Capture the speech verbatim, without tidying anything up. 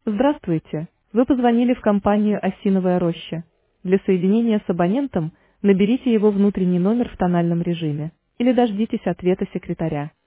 Здравствуйте. Вы позвонили в компанию «Осиновая роща». Для соединения с абонентом наберите его внутренний номер в тональном режиме или дождитесь ответа секретаря.